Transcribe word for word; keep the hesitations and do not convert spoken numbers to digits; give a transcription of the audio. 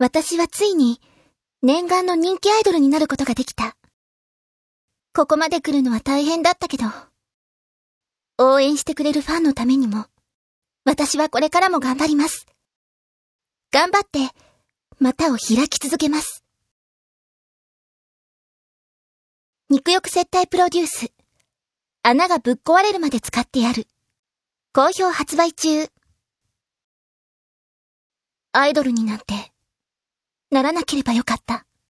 私はついに念願の人気アイドルになることができた。ここまで来るのは大変だったけど、応援してくれるファンのためにも、私はこれからも頑張ります。頑張って、股を開き続けます。肉欲接待プロデュース。穴がぶっ壊れるまで使ってやる。好評発売中。アイドルになんて、ならなければよかった。